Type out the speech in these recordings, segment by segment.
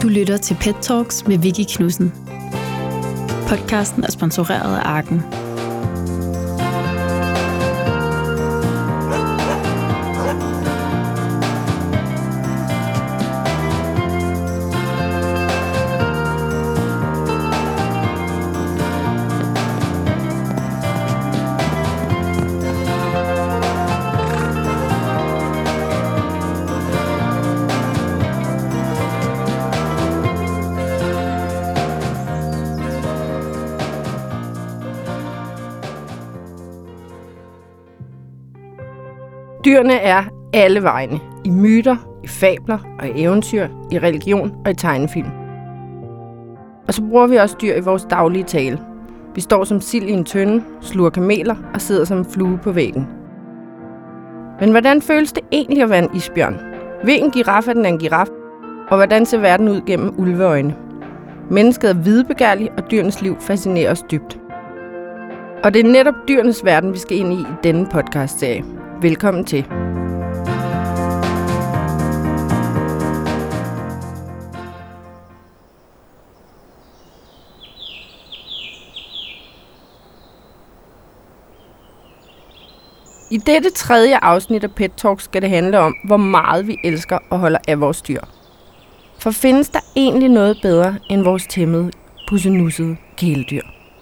Du lytter til Pet Talks med Vicky Knudsen. Podcasten er sponsoreret af Arken. Dyrene er alle vegne. I myter, i fabler og i eventyr, i religion og i tegnefilm. Og så bruger vi også dyr i vores daglige tale. Vi står som sild i en tønde, sluger kameler og sidder som en flue på væggen. Men hvordan føles det egentlig at være en isbjørn? Hvilken giraf er den en giraf? Og hvordan ser verden ud gennem ulveøjne? Mennesket er videbegærlig, og dyrenes liv fascinerer os dybt. Og det er netop dyrenes verden, vi skal ind i denne podcast-serie. Velkommen til. I dette tredje afsnit af Pet Talk skal det handle om, hvor meget vi elsker og holder af vores dyr. For findes der egentlig noget bedre end vores tæmmede, pussenussede kæledyr?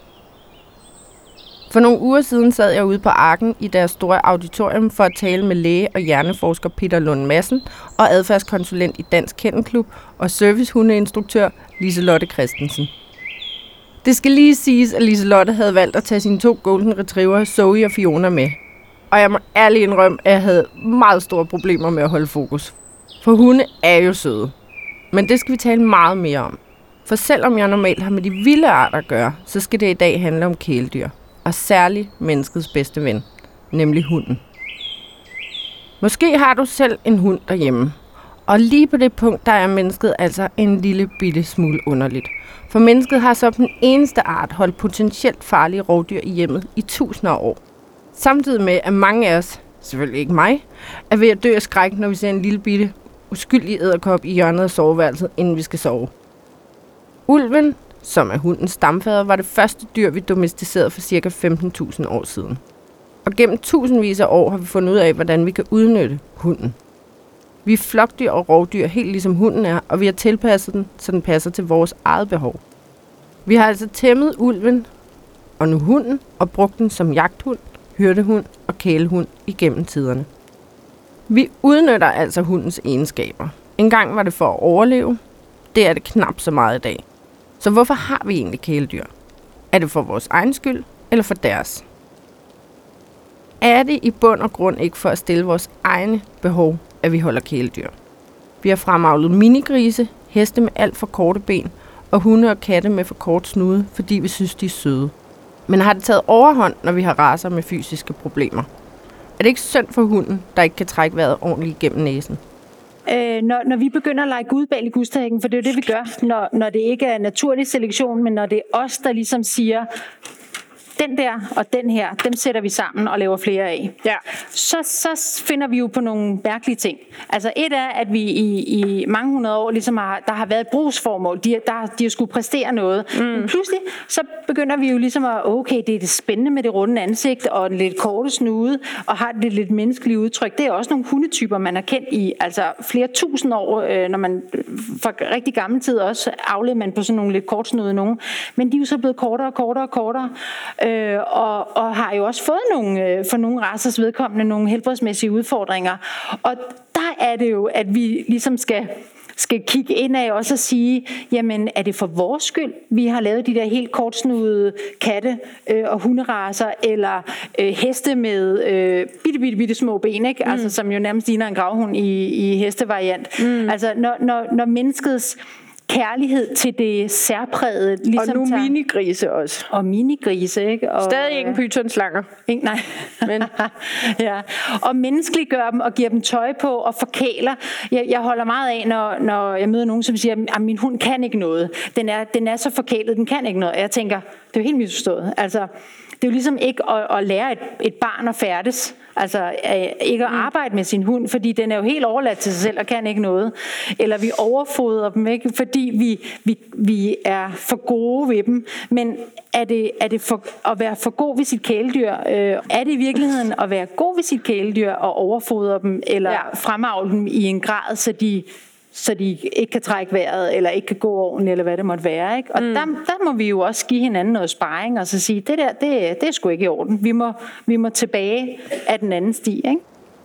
For nogle uger siden sad jeg ude på Arken i deres store auditorium for at tale med læge og hjerneforsker Peter Lund Madsen og adfærdskonsulent i Dansk Kennelklub og servicehundeinstruktør Liselotte Christensen. Det skal lige siges, at Liselotte havde valgt at tage sine 2 golden retriever, Zoe og Fiona, med. Og jeg må ærligt indrømme, at jeg havde meget store problemer med at holde fokus. For hunde er jo søde. Men det skal vi tale meget mere om. For selvom jeg normalt har med de vilde arter at gøre, så skal det i dag handle om kæledyr. Og særligt menneskets bedste ven, nemlig hunden. Måske har du selv en hund derhjemme. Og lige på det punkt, der er mennesket altså en lille bitte smule underligt. For mennesket har som den eneste art holdt potentielt farlige rovdyr i hjemmet i tusinder af år. Samtidig med, at mange af os, selvfølgelig ikke mig, er ved at dø af skræk, når vi ser en lille bitte uskyldig edderkop i hjørnet af soveværelset, inden vi skal sove. Ulven, som er hundens stamfader, var det første dyr, vi domesticerede for ca. 15.000 år siden. Og gennem tusindvis af år har vi fundet ud af, hvordan vi kan udnytte hunden. Vi er flokdyr og rovdyr, helt ligesom hunden er, og vi har tilpasset den, så den passer til vores eget behov. Vi har altså tæmmet ulven, og nu hunden, og brugt den som jagthund, hyrdehund og kælehund igennem tiderne. Vi udnytter altså hundens egenskaber. Engang var det for at overleve. Det er det knap så meget i dag. Så hvorfor har vi egentlig kæledyr? Er det for vores egen skyld, eller for deres? Er det i bund og grund ikke for at stille vores egne behov, at vi holder kæledyr? Vi har fremavlet minigrise, heste med alt for korte ben, og hunde og katte med for kort snude, fordi vi synes, de er søde. Men har det taget overhånd, når vi har racer med fysiske problemer? Er det ikke synd for hunden, der ikke kan trække vejret ordentligt igennem næsen? Når vi begynder at lege Gud bag i gudstækken, for det er jo det, vi gør, når det ikke er naturlig selektion, men når det er os, der ligesom siger, den der og den her, dem sætter vi sammen og laver flere af. Ja. Så finder vi jo på nogle mærkelige ting. Altså et er, at vi i mange hundrede år ligesom der har været et brugsformål. De har skulle præstere noget. Men pludselig så begynder vi jo ligesom at, okay, det er det spændende med det runde ansigt og en lidt korte snude og har det lidt menneskelige udtryk. Det er også nogle hundetyper, man har kendt i altså flere tusind år, når man fra rigtig gammel tid også avlede man på sådan nogle lidt kortsnudede nogen. Men de er jo så blevet kortere og kortere og kortere. Og har jo også fået for nogle racers vedkommende nogle helbredsmæssige udfordringer. Og der er det jo, at vi ligesom skal kigge ind af også og sige, jamen er det for vores skyld, vi har lavet de der helt kortsnudede katte og hunderacer, eller heste med bitte små ben, ikke? Altså, som jo nærmest ligner en gravhund i hestevariant. Altså når menneskets kærlighed til det særprægede. Ligesom og nu minigrise også. Og minigrise, ikke? Og stadig ingen pythonslanger. Nej. Men. Ja. Og menneskeliggør dem og giver dem tøj på og forkæler. Jeg holder meget af, når jeg møder nogen, som siger, at min hund kan ikke noget. Den er så forkælet, den kan ikke noget. Og jeg tænker, det er jo helt misforstået. Altså, jo ligesom ikke at lære et barn at færdes. Altså ikke at arbejde med sin hund, fordi den er jo helt overladt til sig selv og kan ikke noget. Eller vi overfodrer dem, ikke, fordi vi er for gode ved dem. Men er det for, at være for god ved sit kæledyr? Er det i virkeligheden at være god ved sit kæledyr og overfodre dem, eller fremavle dem i en grad, så de ikke kan trække vejret, eller ikke kan gå ordentligt, eller hvad det måtte være. Ikke? Og der må vi jo også give hinanden noget sparring, og så sige, det er sgu ikke i orden. Vi må tilbage af den anden sti, ikke?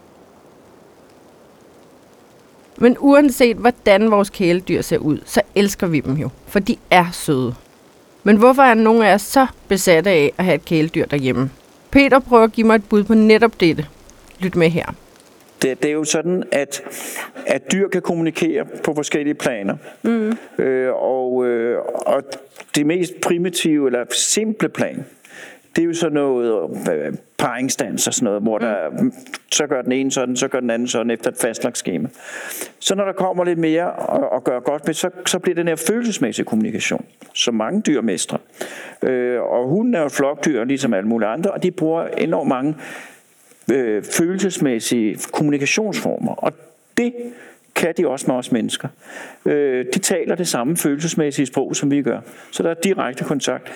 Men uanset hvordan vores kæledyr ser ud, så elsker vi dem jo, for de er søde. Men hvorfor er nogle af os så besatte af at have et kæledyr derhjemme? Peter prøver at give mig et bud på netop dette. Lyt med her. Det er jo sådan, at dyr kan kommunikere på forskellige planer. Og det mest primitive eller simple plan, det er jo sådan noget paringsdans og sådan noget, hvor der, så gør den ene sådan, så gør den anden sådan efter et fastlagt skema. Så når der kommer lidt mere og gør godt med, så bliver den her følelsesmæssige kommunikation, som mange dyr mestrer. Og hunden er jo flokdyr, ligesom alle mulige andre, og de bruger enormt mange følelsesmæssige kommunikationsformer, og det kan de også med os mennesker. De taler det samme følelsesmæssige sprog, som vi gør, så der er direkte kontakt.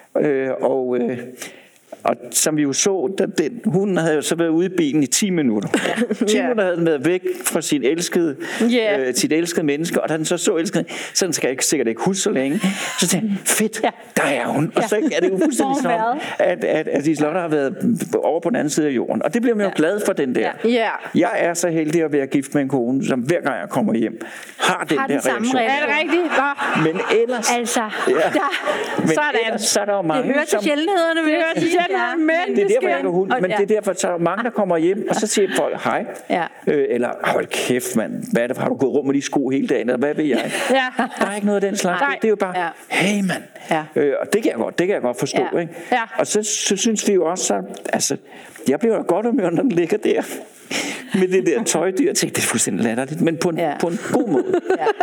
Og som vi jo så, hunden havde jo så været ude i bilen i 10 minutter. 10 minutter havde den været væk fra sit elskede menneske, og da den så elskede, så den skal ikke sikkert ikke huske så længe. Så tænkte jeg, fedt, der er hun. Og så er det jo fuldstændig sådan, at Liselotte har været over på den anden side af jorden. Og det bliver man jo glad for, den der. Jeg er så heldig at være gift med en kone, som hver gang jeg kommer hjem, har den der reaktion. Er det rigtigt? Men ellers... Altså, så er der jo mange, det hører til sjældenhederne, vil jeg sige. Men det er derfor, jeg ikke har hund. Men det er derfor, så er mange, der kommer hjem, og så siger folk, hej. Eller, hold kæft, mand. Hvad er det, har du gået rum med de sko hele dagen? Eller hvad ved jeg? Der er ikke noget af den slags. Det er jo bare, hey, mand. Og det kan jeg godt forstå. Ikke? Og så synes vi jo også, altså, jeg bliver jo godt humør, når den ligger der med det der tøjdyr. Jeg tænkte, det er fuldstændig latterligt, men på en god måde.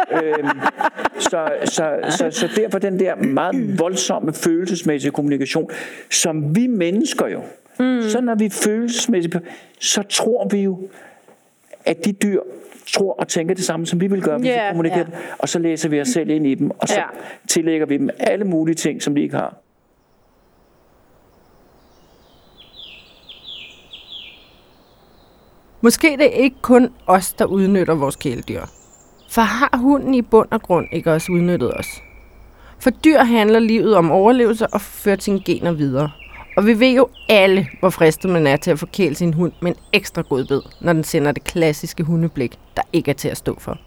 Så derfor den der meget voldsomme følelsesmæssige kommunikation, som vi mennesker jo, så når vi følelsesmæssigt, så tror vi jo, at de dyr tror og tænker det samme, som vi vil gøre, hvis vi kommunikerer dem, og så læser vi os selv ind i dem, og så tillægger vi dem alle mulige ting, som de ikke har. Måske det er ikke kun os, der udnytter vores kæledyr. For har hunden i bund og grund ikke også udnyttet os? For dyr handler livet om overlevelse og fører sine gener videre. Og vi ved jo alle, hvor fristet man er til at forkæle sin hund med en ekstra godbid, når den sender det klassiske hundeblik, der ikke er til at stå for.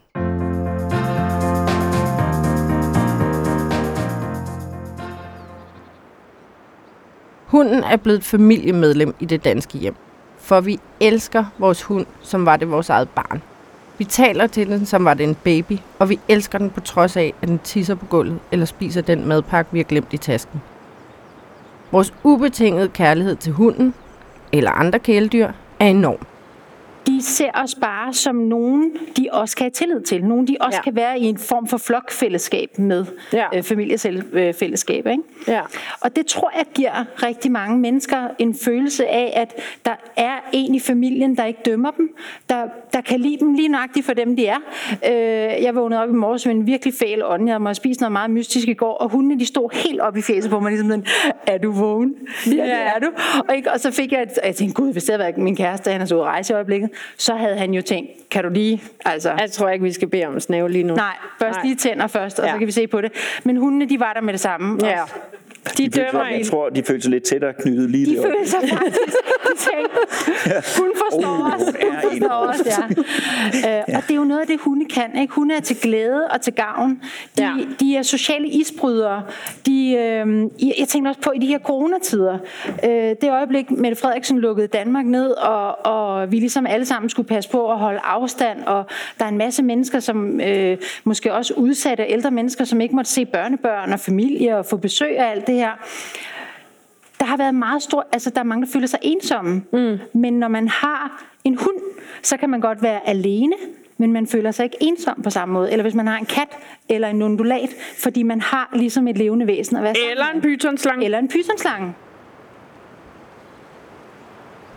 Hunden er blevet et familiemedlem i det danske hjem. For vi elsker vores hund, som var det vores eget barn. Vi taler til den, som var det en baby, og vi elsker den på trods af, at den tisser på gulvet eller spiser den madpakke, vi har glemt i tasken. Vores ubetingede kærlighed til hunden, eller andre kæledyr, er enorm. De ser os bare som nogen, de også kan have tillid til. Nogen, de også kan være i en form for flokfællesskab med familiefællesskab. Ikke? Ja. Og det tror jeg giver rigtig mange mennesker en følelse af, at der er en i familien, der ikke dømmer dem, der kan lide dem lige nøjagtigt for dem, de er. Jeg vågnede op i morges med en virkelig fæl ånd. Jeg måtte spise noget meget mystisk i går, og hundene de stod helt op i fjeset på mig, ligesom sådan, er du vågen? Ja, det er du. Og så fik jeg tænkte, gud, hvis det havde været min kæreste, han er så ude at rejse i øjeblikket, så havde han jo tænkt, kan du lige... Altså, jeg tror ikke, vi skal bede om snæve lige nu. Nej, først lige tænder først, og så kan vi se på det. Men hundene, de var der med det samme. Ja. De dømmer jeg tror, de følte sig lidt tættere knyttet lige deroppe. De følte sig faktisk. De tænkte, hun forstår os. Hun forstår os, Og det er jo noget af det, hunde kan. Ikke? Hunde er til glæde og til gavn. De er sociale isbrydere. Jeg tænker også på i de her coronatider. Det øjeblik, Mette Frederiksen lukkede Danmark ned, og vi ligesom alle sammen skulle passe på at holde afstand. Og der er en masse mennesker, som måske også udsatte ældre mennesker, som ikke måtte se børnebørn og familie og få besøg af alt det her. Der har været meget stor, altså der er mange, der føler sig ensomme. Men når man har en hund, så kan man godt være alene, men man føler sig ikke ensom på samme måde. Eller hvis man har en kat eller en undulat, fordi man har ligesom et levende væsen at være sammen. Eller en pythonslange. Eller en pythonslange.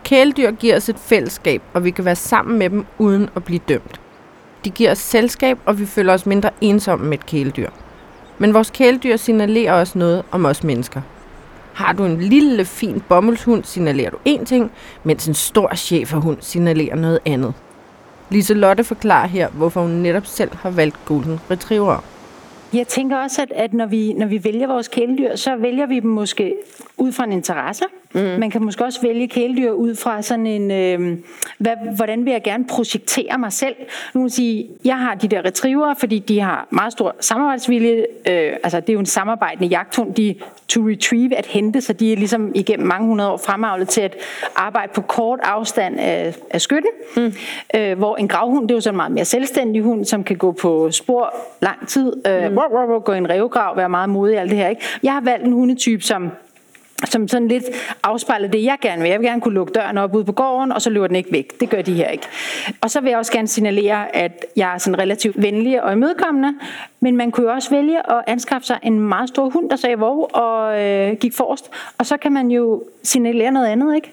Kæledyr giver os et fællesskab, og vi kan være sammen med dem uden at blive dømt. De giver os selskab, og vi føler os mindre ensomme med et kæledyr. Men vores kæledyr signalerer også noget om os mennesker. Har du en lille, fin bomuldshund, signalerer du én ting, mens en stor schæferhund signalerer noget andet. Liselotte forklarer her, hvorfor hun netop selv har valgt golden retriever. Jeg tænker også, at når vi vælger vores kæledyr, så vælger vi dem måske ud fra en interesse. Man kan måske også vælge kæledyr ud fra sådan en, hvordan vil jeg gerne projektere mig selv. Nu vil sige, jeg har de der retriever, fordi de har meget stor samarbejdsvilje. Altså det er jo en samarbejdende jagthund, de to retrieve, at hente, så de er ligesom igennem mange hundrede år fremavlet til at arbejde på kort afstand af skytten. Hvor en gravhund, det er jo sådan en meget mere selvstændig hund, som kan gå på spor lang tid, gå i en rævegrav, være meget modig og alt det her. Ikke? Jeg har valgt en hundetype, som sådan lidt afspejler det, jeg gerne vil. Jeg vil gerne kunne lukke døren op ude på gården, og så løber den ikke væk. Det gør de her ikke. Og så vil jeg også gerne signalere, at jeg er sådan relativt venlig og imødekommende, men man kunne jo også vælge at anskaffe sig en meget stor hund, der sagde vov og gik forrest, og så kan man jo signalere noget andet, ikke?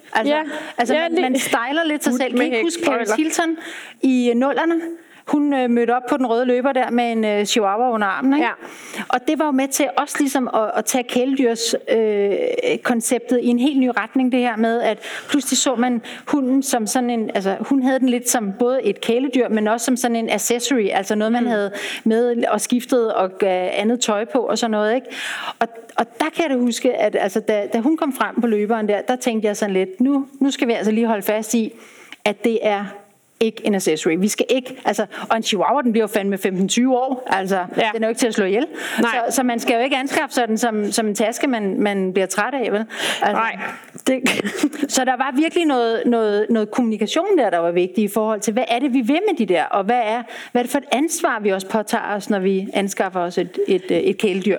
Man styler lidt sig selv. Kan I huske Paris Hilton i 00'erne? Hun mødte op på den røde løber der med en chihuahua under armen, ikke? Ja. Og det var jo med til også ligesom at tage kæledyrs konceptet i en helt ny retning, det her med, at pludselig så man hunden som sådan en, altså hun havde den lidt som både et kæledyr, men også som sådan en accessory, altså noget man havde med og skiftet og andet tøj på og sådan noget, ikke? Og der kan jeg da huske, at altså, da hun kom frem på løberen der tænkte jeg sådan lidt, nu skal vi altså lige holde fast i, at det er ikke en accessory. Vi skal ikke, altså, og en chihuahua, den bliver jo fandme 15-20 år, altså, ja. Den er jo ikke til at slå ihjel. Så man skal jo ikke anskaffe sig den som en taske, man bliver træt af, vel? Altså, nej. Så der var virkelig noget kommunikation der var vigtigt i forhold til, hvad er det, vi vil med de der, og hvad er det for et ansvar, vi også påtager os, når vi anskaffer os et kæledyr.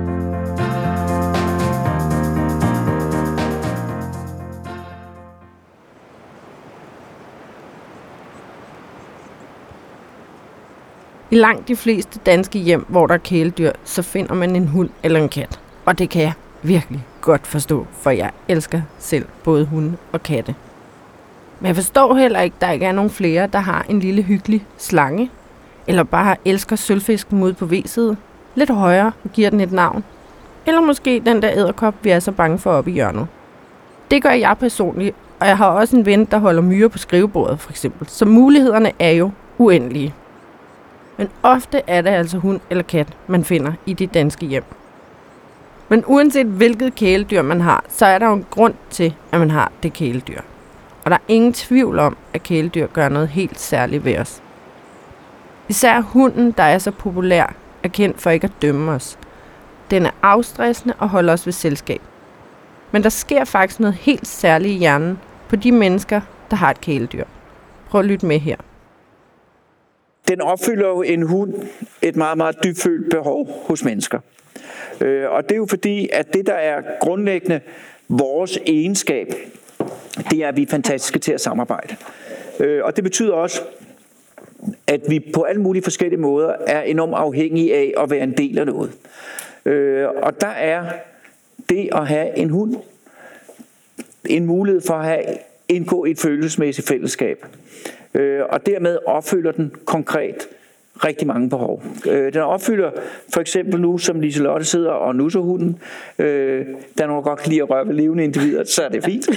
I langt de fleste danske hjem, hvor der er kæledyr, så finder man en hund eller en kat. Og det kan jeg virkelig godt forstå, for jeg elsker selv både hunde og katte. Men jeg forstår heller ikke, at der ikke er nogen flere, der har en lille hyggelig slange, eller bare elsker sølvfisken ude på V-side, lidt højere og giver den et navn. Eller måske den der edderkop, vi er så bange for oppe i hjørnet. Det gør jeg personligt, og jeg har også en ven, der holder myrer på skrivebordet for eksempel, så mulighederne er jo uendelige. Men ofte er det altså hund eller kat, man finder i de danske hjem. Men uanset hvilket kæledyr man har, så er der jo en grund til, at man har det kæledyr. Og der er ingen tvivl om, at kæledyr gør noget helt særligt ved os. Især hunden, der er så populær, er kendt for ikke at dømme os. Den er afstressende og holder os ved selskab. Men der sker faktisk noget helt særligt i hjernen på de mennesker, der har et kæledyr. Prøv at lytte med her. Den opfylder jo en hund et meget, meget dybfølt behov hos mennesker. Og det er jo fordi, at det, der er grundlæggende vores egenskab, det er, at vi er fantastiske til at samarbejde. Og det betyder også, at vi på alle mulige forskellige måder er enormt afhængige af at være en del af noget. Og der er det at have en hund en mulighed for at indgå i et følelsesmæssigt fællesskab. Og dermed opfylder den konkret rigtig mange behov. Den opfylder for eksempel nu, som Liselotte sidder og nusser hunden, der når godt kan lide at røre ved levende individer, så er det fint.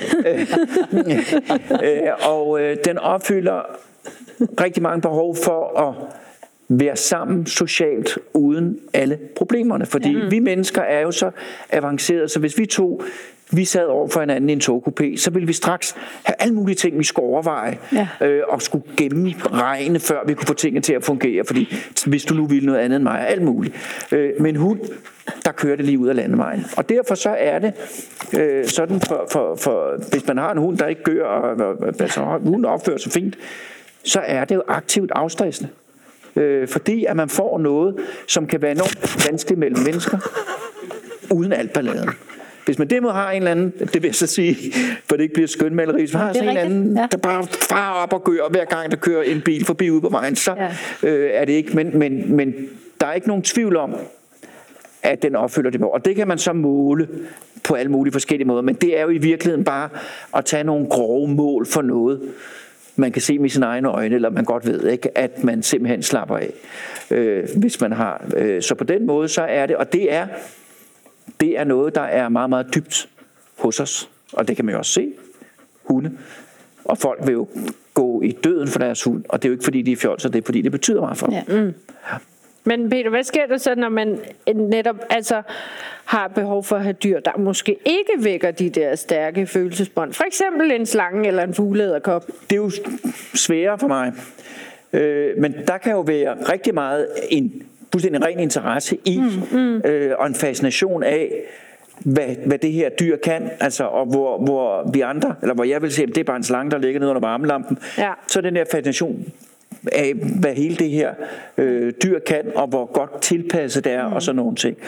Og den opfylder rigtig mange behov for at være sammen socialt uden alle problemerne. Fordi vi mennesker er jo så avancerede, så hvis vi sad over for hinanden i en togkupé, så ville vi straks have alle mulige ting, vi skulle overveje, og skulle gennemregne, før vi kunne få tingene til at fungere, fordi hvis du nu ville noget andet end mig, alt muligt. Men hund, der kører det lige ud af landevejen. Og derfor så er det sådan, for hvis man har en hund, der ikke gør, altså hunden opfører sig fint, så er det jo aktivt afstressende. Fordi at man får noget, som kan være enormt vanskeligt mellem mennesker, uden alt balladen. Hvis man derimod har en eller anden, det vil jeg så sige, for det ikke bliver skønmaleri, hvis man har sådan en eller anden, der bare farer op og gør, hver gang der kører en bil forbi ude på vejen, så er det ikke, men der er ikke nogen tvivl om, at den opfylder det behov. Og det kan man så måle på alle mulige forskellige måder, men det er jo i virkeligheden bare at tage nogle grove mål for noget, man kan se med sine egne øjne, eller man godt ved, ikke, at man simpelthen slapper af, hvis man har. Så på den måde, så er det, og det er noget, der er meget, meget dybt hos os, og det kan man jo også se, hunde. Og folk vil jo gå i døden for deres hund, og det er jo ikke fordi, de er fjolser, det er fordi, det betyder meget for dem. Ja. Mm. Men Peter, hvad sker der så, når man netop har behov for at have dyr, der måske ikke vækker de der stærke følelsesbånd? For eksempel en slange eller en fugleæderkop. Det er jo sværere for mig. Men der kan jo være rigtig meget en ren interesse i, og en fascination af, hvad det her dyr kan, altså, og hvor vi andre, eller hvor jeg vil sige, det er bare en slange, der ligger nede under varmelampen, så den der fascination af, hvad hele det her dyr kan, og hvor godt tilpasset det er, og sådan nogle ting.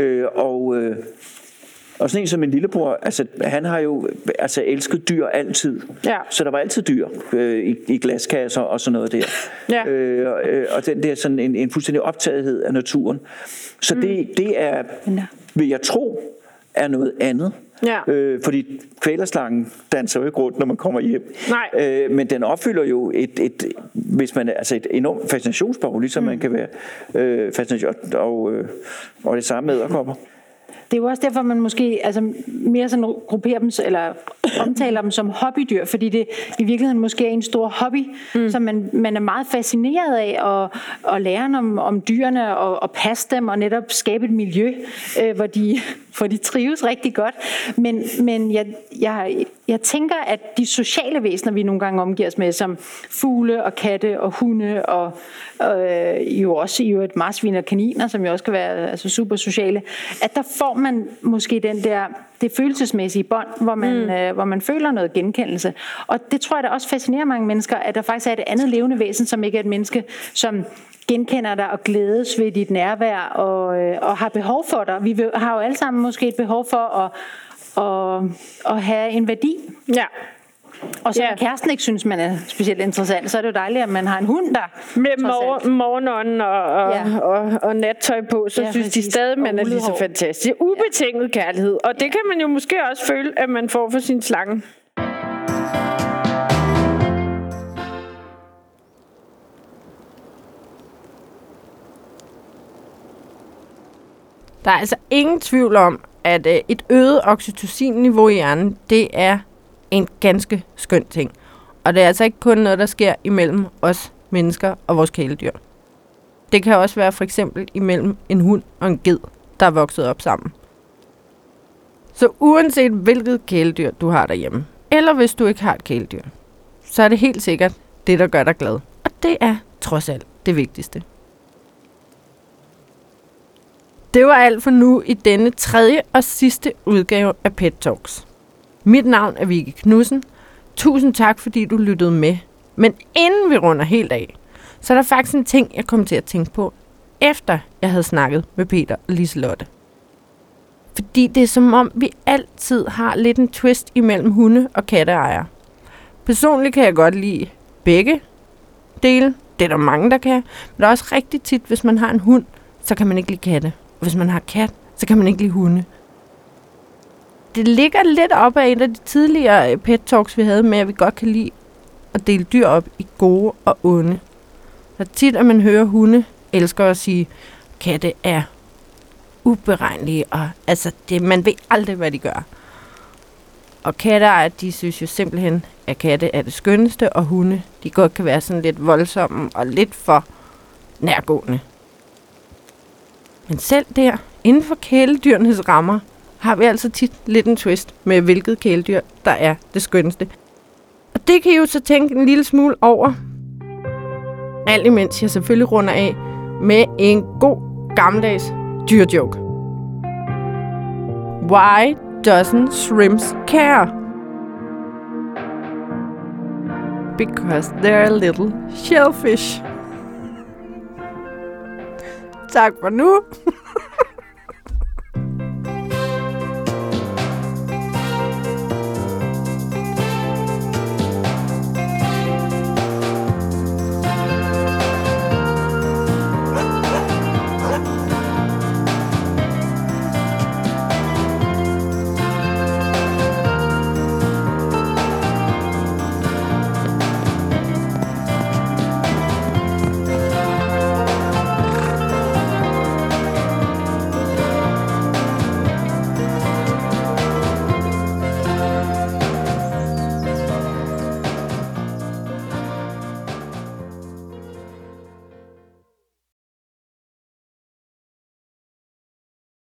Og sådan en som min lillebror, altså, han har jo elsket dyr altid. Ja. Så der var altid dyr i glaskasser og sådan noget der. Ja. Og den der sådan en fuldstændig optagethed af naturen. Så det er, vil jeg tro, er noget andet. Ja. Fordi kvælerslangen danser jo ikke rundt, når man kommer hjem. Men den opfylder jo hvis man et enormt fascinationsbehov, ligesom man kan være fascination, og det samme med edderkopper. Det er jo også derfor, man måske mere sådan grupperer dem, eller omtaler dem som hobbydyr, fordi det i virkeligheden måske er en stor hobby, som man er meget fascineret af at lære om dyrene og passe dem og netop skabe et miljø, hvor de trives rigtig godt. Men jeg tænker, at de sociale væsener, vi nogle gange omgiver os med, som fugle og katte og hunde og jo også et marsvin og kaniner, som jo også kan være super sociale, at der får man måske det følelsesmæssige bånd, hvor man føler noget genkendelse. Og det tror jeg, der også fascinerer mange mennesker, at der faktisk er et andet levende væsen, som ikke er et menneske, som genkender dig og glædes ved dit nærvær og har behov for dig. Vi har jo alle sammen måske et behov for at have en værdi. Ja. Og så kæresten ikke synes, man er specielt interessant, så er det jo dejligt, at man har en hund, der med morgenånden og nattøj på, så synes de stadig, man er lige så fantastisk. Ubetinget kærlighed. Og det kan man jo måske også føle, at man får for sin slange. Der er altså ingen tvivl om, at et øget oxytocin-niveau i hjernen, det er en ganske skøn ting. Og det er altså ikke kun noget, der sker imellem os mennesker og vores kæledyr. Det kan også være for eksempel imellem en hund og en ged, der er vokset op sammen. Så uanset hvilket kæledyr du har derhjemme, eller hvis du ikke har et kæledyr, så er det helt sikkert det, der gør dig glad. Og det er trods alt det vigtigste. Det var alt for nu i denne 3. og sidste udgave af Pet Talks. Mit navn er Vicky Knudsen. Tusind tak, fordi du lyttede med. Men inden vi runder helt af, så er der faktisk en ting, jeg kom til at tænke på, efter jeg havde snakket med Peter og Liselotte. Fordi det er som om, vi altid har lidt en twist imellem hunde- og katteejere. Personligt kan jeg godt lide begge dele. Det er der mange, der kan. Men det er også rigtig tit, hvis man har en hund, så kan man ikke lide katte. Og hvis man har kat, så kan man ikke lide hunde. Det ligger lidt op af en af de tidligere pet talks, vi havde med, at vi godt kan lide at dele dyr op i gode og onde. Så tit, at man hører hunde, elsker at sige, at katte er uberegnelige, og man ved aldrig, hvad de gør. Og katte, de synes jo simpelthen, at katte er det skønneste, og hunde, de godt kan være sådan lidt voldsomme og lidt for nærgående. Men selv der, inden for kæledyrenes rammer, har vi altså tit lidt en twist med, hvilket kæledyr, der er det skønneste. Og det kan I jo så tænke en lille smule over. Alt imens jeg selvfølgelig runder af med en god gammeldags dyrjoke. Why doesn't shrimps care? Because they're little shellfish. Tak for nu.